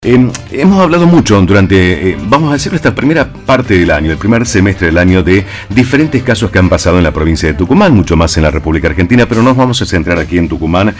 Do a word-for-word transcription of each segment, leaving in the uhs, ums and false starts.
Eh, hemos hablado mucho durante, eh, vamos a decirlo, esta primera parte del año, el primer semestre del año, de diferentes casos que han pasado en la provincia de Tucumán, mucho más en la República Argentina, pero nos vamos a centrar aquí en Tucumán,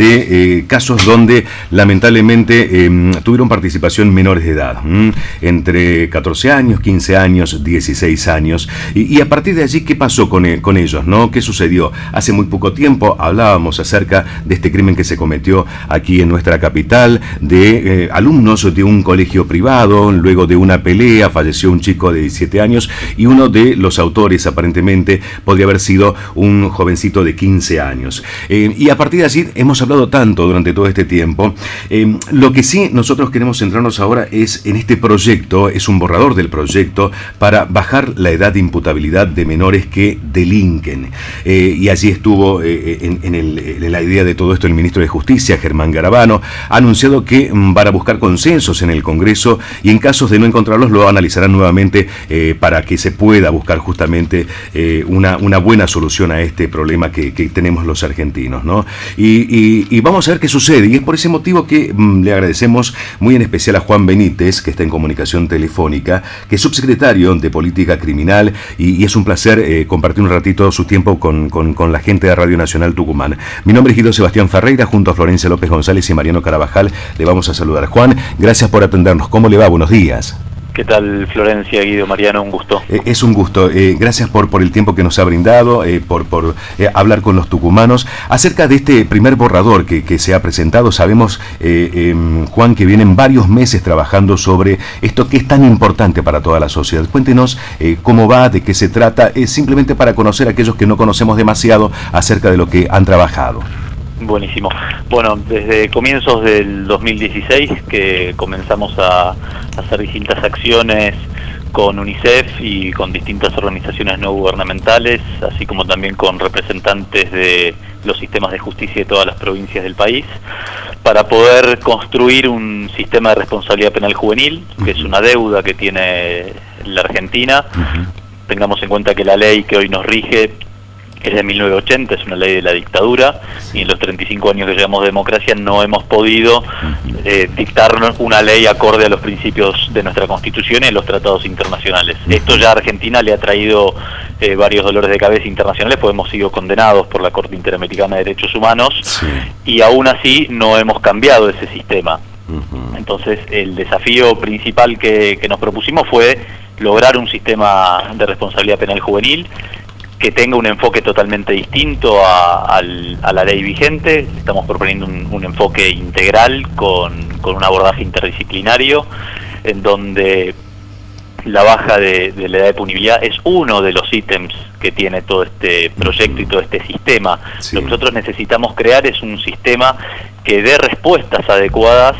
de eh, casos donde lamentablemente eh, tuvieron participación menores de edad, ¿m? entre catorce años, quince años, dieciséis años, y, y a partir de allí, ¿qué pasó con, eh, con ellos, no? ¿Qué sucedió? Hace muy poco tiempo hablábamos acerca de este crimen que se cometió aquí en nuestra capital, de eh, alumnos de un colegio privado. Luego de una pelea falleció un chico de diecisiete años y uno de los autores aparentemente podría haber sido un jovencito de quince años. Eh, y a partir de allí hemos hablado tanto durante todo este tiempo. Eh, lo que sí nosotros queremos centrarnos ahora es en este proyecto, es un borrador del proyecto para bajar la edad de imputabilidad de menores que delinquen. Eh, y allí estuvo eh, en, en, el, en la idea de todo esto el ministro de Justicia, Germán Garabano, ha anunciado que mm, van a buscar consensos en el Congreso y en casos de no encontrarlos lo analizarán nuevamente eh, para que se pueda buscar justamente eh, una, una buena solución a este problema que, que tenemos los argentinos, ¿no? Y, y, y vamos a ver qué sucede, y es por ese motivo que mm, le agradecemos muy en especial a Juan Benítez, que está en comunicación telefónica, que es subsecretario de Política Criminal, y, y es un placer eh, compartir un ratito su tiempo con, con, con la gente de Radio Nacional Tucumán. Mi nombre es Guido Sebastián Ferreira, junto a Florencia López González y Mariano Carabajal, le vamos a saludar. Juan, gracias por atendernos. ¿Cómo le va? Buenos días. ¿Qué tal, Florencia, Guido, Mariano? Un gusto. Eh, es un gusto. Eh, gracias por, por el tiempo que nos ha brindado, eh, por, por eh, hablar con los tucumanos. Acerca de este primer borrador que, que se ha presentado, sabemos, eh, eh, Juan, que vienen varios meses trabajando sobre esto que es tan importante para toda la sociedad. Cuéntenos eh, cómo va, de qué se trata, eh, simplemente para conocer a aquellos que no conocemos demasiado acerca de lo que han trabajado. Buenísimo. Bueno, desde comienzos del dos mil dieciséis que comenzamos a, a hacer distintas acciones con UNICEF y con distintas organizaciones no gubernamentales, así como también con representantes de los sistemas de justicia de todas las provincias del país, para poder construir un sistema de responsabilidad penal juvenil, que es una deuda que tiene la Argentina. Uh-huh. Tengamos en cuenta que la ley que hoy nos rige es de mil novecientos ochenta, es una ley de la dictadura, y en los treinta y cinco años que llevamos de democracia no hemos podido eh, dictar una ley acorde a los principios de nuestra Constitución y de los tratados internacionales. Esto ya a Argentina le ha traído eh, varios dolores de cabeza internacionales, porque hemos sido condenados por la Corte Interamericana de Derechos Humanos, sí. Y aún así no hemos cambiado ese sistema. Uh-huh. Entonces el desafío principal que, que nos propusimos fue lograr un sistema de responsabilidad penal juvenil que tenga un enfoque totalmente distinto a, a, a la ley vigente. Estamos proponiendo un, un enfoque integral con, con un abordaje interdisciplinario, en donde la baja de, de la edad de punibilidad es uno de los ítems que tiene todo este proyecto y todo este sistema. Sí. Lo que nosotros necesitamos crear es un sistema que dé respuestas adecuadas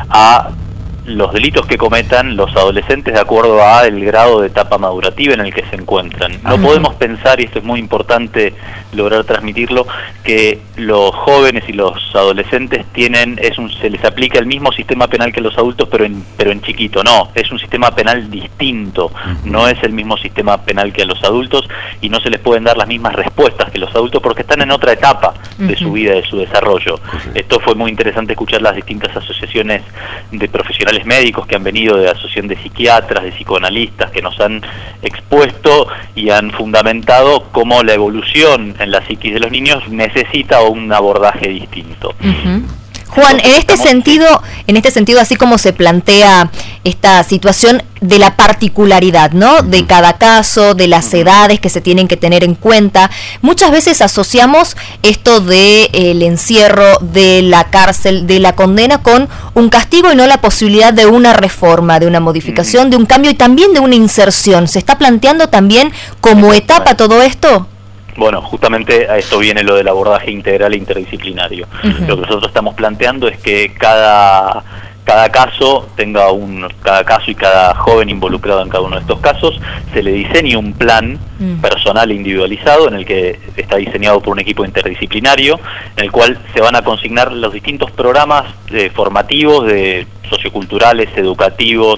a los delitos que cometan los adolescentes de acuerdo a el grado de etapa madurativa en el que se encuentran. No podemos pensar, y esto es muy importante lograr transmitirlo, que los jóvenes y los adolescentes tienen, es un, se les aplica el mismo sistema penal que los adultos, pero en, pero en chiquito. No, es un sistema penal distinto, no es el mismo sistema penal que a los adultos, y no se les pueden dar las mismas respuestas que los adultos porque están en otra etapa de su vida, de su desarrollo. Esto fue muy interesante escuchar las distintas asociaciones de profesionales médicos que han venido, de la asociación de psiquiatras, de psicoanalistas, que nos han expuesto y han fundamentado cómo la evolución en la psiquis de los niños necesita un abordaje distinto. Uh-huh. Juan, en este sentido, en este sentido, así como se plantea esta situación de la particularidad, ¿no? De cada caso, de las edades que se tienen que tener en cuenta, muchas veces asociamos esto de eh, el encierro, de la cárcel, de la condena con un castigo y no la posibilidad de una reforma, de una modificación, de un cambio y también de una inserción. ¿Se está planteando también como etapa todo esto? Bueno, justamente a esto viene lo del abordaje integral e interdisciplinario. Uh-huh. Lo que nosotros estamos planteando es que cada cada caso tenga un cada caso y cada joven involucrado en cada uno de estos casos se le diseñe un plan uh-huh. personal e individualizado, en el que está diseñado por un equipo interdisciplinario, en el cual se van a consignar los distintos programas eh, formativos, de socioculturales, educativos,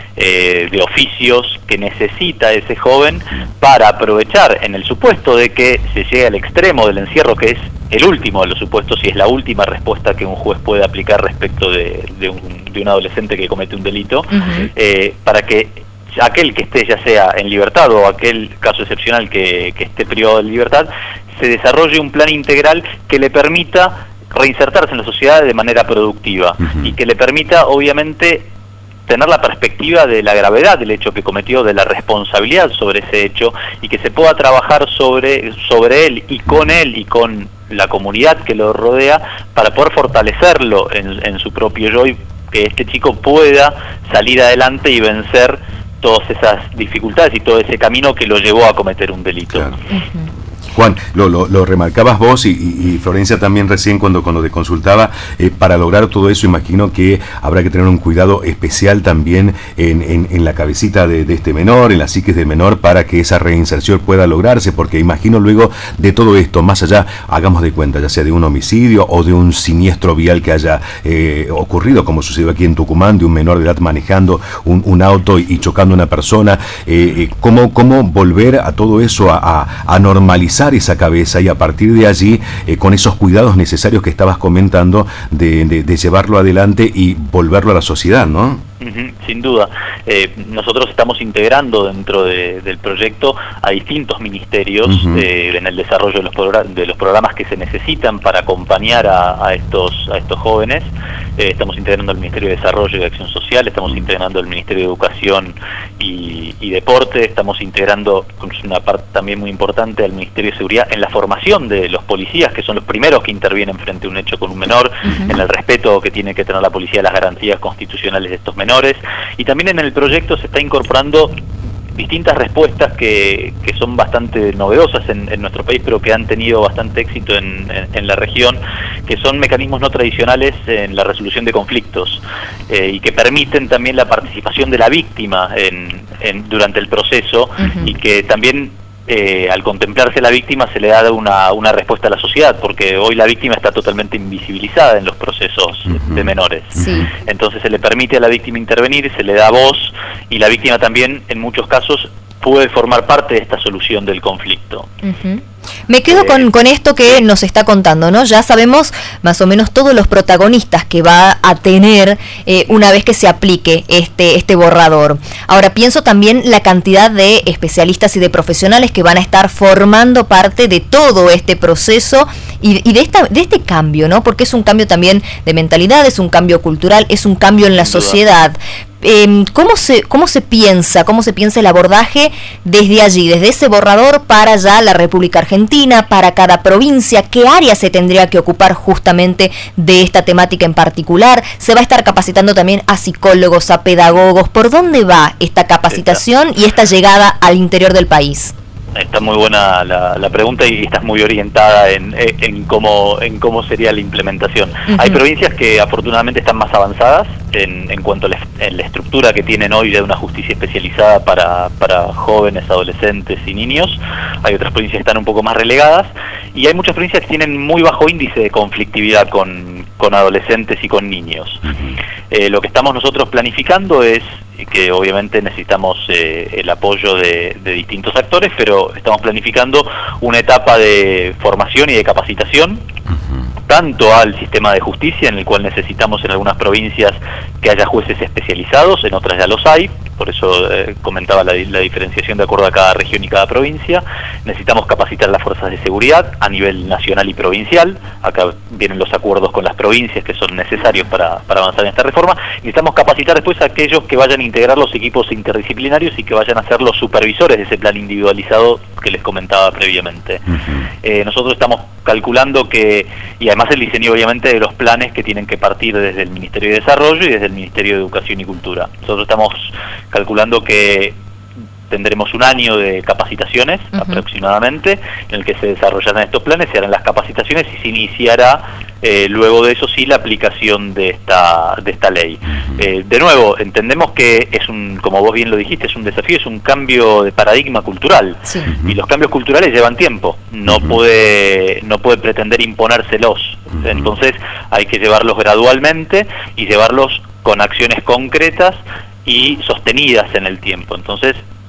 eh, de oficios que necesita ese joven para aprovechar, en el supuesto de que se llegue al extremo del encierro, que es el último de los supuestos y es la última respuesta que un juez puede aplicar respecto de, de, un, de un adolescente que comete un delito, uh-huh. eh, para que aquel que esté ya sea en libertad o aquel caso excepcional que, que esté privado de libertad, se desarrolle un plan integral que le permita reinsertarse en la sociedad de manera productiva, uh-huh. y que le permita, obviamente, tener la perspectiva de la gravedad del hecho que cometió, de la responsabilidad sobre ese hecho, y que se pueda trabajar sobre, sobre él y con él y con la comunidad que lo rodea para poder fortalecerlo en, en su propio yo y que este chico pueda salir adelante y vencer todas esas dificultades y todo ese camino que lo llevó a cometer un delito. Claro. Uh-huh. Juan, lo, lo, lo remarcabas vos y, y, y Florencia también recién cuando, cuando te consultaba, eh, para lograr todo eso imagino que habrá que tener un cuidado especial también en, en, en la cabecita de, de este menor, en la psiquis del menor, para que esa reinserción pueda lograrse, porque imagino luego de todo esto, más allá, hagamos de cuenta, ya sea de un homicidio o de un siniestro vial que haya eh, ocurrido, como sucedió aquí en Tucumán, de un menor de edad manejando un, un auto y, y chocando a una persona, eh, eh, ¿cómo, cómo volver a todo eso a, a, a normalizar esa cabeza y a partir de allí, eh, con esos cuidados necesarios que estabas comentando, de, de, de llevarlo adelante y volverlo a la sociedad, ¿no? Uh-huh, sin duda. Eh, nosotros estamos integrando dentro de, del proyecto a distintos ministerios, uh-huh. eh, en el desarrollo de los, progr- de los programas que se necesitan para acompañar a, a, estos, a estos jóvenes. Eh, estamos integrando al Ministerio de Desarrollo y Acción Social, estamos integrando al Ministerio de Educación y, y Deporte, estamos integrando, con una parte también muy importante, al Ministerio de Seguridad en la formación de los policías, que son los primeros que intervienen frente a un hecho con un menor, uh-huh. en el respeto que tiene que tener la policía a las garantías constitucionales de estos menores. Y también en el proyecto se está incorporando distintas respuestas que, que son bastante novedosas en, en nuestro país, pero que han tenido bastante éxito en, en, en la región, que son mecanismos no tradicionales en la resolución de conflictos, eh, y que permiten también la participación de la víctima en, en, durante el proceso, uh-huh. y que también Eh, al contemplarse la víctima se le da una, una respuesta a la sociedad, porque hoy la víctima está totalmente invisibilizada en los procesos uh-huh. de menores. Sí. Entonces se le permite a la víctima intervenir, se le da voz, y la víctima también en muchos casos puede formar parte de esta solución del conflicto. Uh-huh. Me quedo eh, con, con esto que nos está contando, ¿no? Ya sabemos más o menos todos los protagonistas que va a tener eh, una vez que se aplique este, este borrador. Ahora pienso también la cantidad de especialistas y de profesionales que van a estar formando parte de todo este proceso y, y de, esta, de este cambio, ¿no? Porque es un cambio también de mentalidad, es un cambio cultural, es un cambio en la sociedad. Eh, ¿cómo se cómo se piensa, cómo se piensa el abordaje desde allí, desde ese borrador para ya la República Argentina, para cada provincia? ¿Qué área se tendría que ocupar justamente de esta temática en particular? ¿Se va a estar capacitando también a psicólogos, a pedagogos? ¿Por dónde va esta capacitación y esta llegada al interior del país? Está muy buena la, la pregunta y estás muy orientada en, en, cómo, en cómo sería la implementación. Uh-huh. Hay provincias que afortunadamente están más avanzadas en, en cuanto a la, en la estructura que tienen hoy de una justicia especializada para, para jóvenes, adolescentes y niños. Hay otras provincias que están un poco más relegadas y hay muchas provincias que tienen muy bajo índice de conflictividad con, con adolescentes y con niños. Uh-huh. Eh, lo que estamos nosotros planificando es que obviamente necesitamos eh, el apoyo de, de distintos actores, pero estamos planificando una etapa de formación y de capacitación, uh-huh. tanto al sistema de justicia, en el cual necesitamos en algunas provincias que haya jueces especializados, en otras ya los hay, por eso eh, comentaba la, la diferenciación de acuerdo a cada región y cada provincia. Necesitamos capacitar a las fuerzas de seguridad a nivel nacional y provincial, acá vienen los acuerdos con las provincias que son necesarios para, para avanzar en esta reforma. Necesitamos capacitar después a aquellos que vayan a integrar los equipos interdisciplinarios y que vayan a ser los supervisores de ese plan individualizado que les comentaba previamente. Uh-huh. Eh, nosotros estamos calculando que, y además el diseño obviamente de los planes que tienen que partir desde el Ministerio de Desarrollo y desde el Ministerio de Educación y Cultura. Nosotros estamos calculando que tendremos un año de capacitaciones, uh-huh. aproximadamente, en el que se desarrollarán estos planes, se harán las capacitaciones y se iniciará eh, luego de eso sí la aplicación de esta de esta ley. Uh-huh. Eh, de nuevo, entendemos que es un, como vos bien lo dijiste, es un desafío, es un cambio de paradigma cultural, sí. uh-huh. y los cambios culturales llevan tiempo, no uh-huh. puede no puede pretender imponérselos, uh-huh. entonces hay que llevarlos gradualmente y llevarlos con acciones concretas y sostenidas en el tiempo. Entonces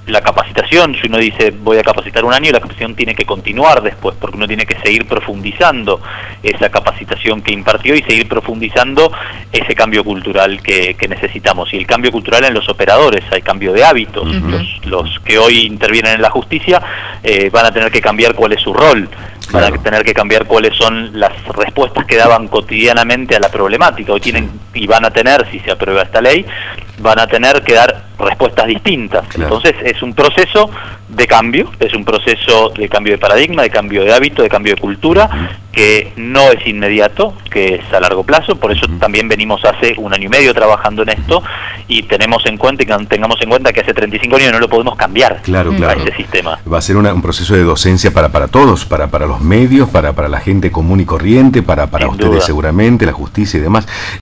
la capacitación, si uno dice voy a capacitar un año, la capacitación tiene que continuar después, porque uno tiene que seguir profundizando esa capacitación que impartió y seguir profundizando ese cambio cultural que, que necesitamos. Y el cambio cultural en los operadores, hay cambio de hábitos. Uh-huh. los, los que hoy intervienen en la justicia eh, van a tener que cambiar cuál es su rol, van claro. a tener que cambiar cuáles son las respuestas que daban cotidianamente a la problemática. Hoy tienen y van a tener, si se aprueba esta ley, van a tener que dar respuestas distintas. Claro. Entonces es un proceso de cambio, es un proceso de cambio de paradigma, de cambio de hábito, de cambio de cultura, uh-huh. que no es inmediato, que es a largo plazo. Por eso uh-huh. también venimos hace un año y medio trabajando en esto y tenemos en cuenta y tengamos en cuenta que hace treinta y cinco años no lo podemos cambiar claro, a claro. ese sistema. Va a ser una, un proceso de docencia para, para todos, para, para los medios, para, para la gente común y corriente, para, para ustedes duda. seguramente, la justicia y demás.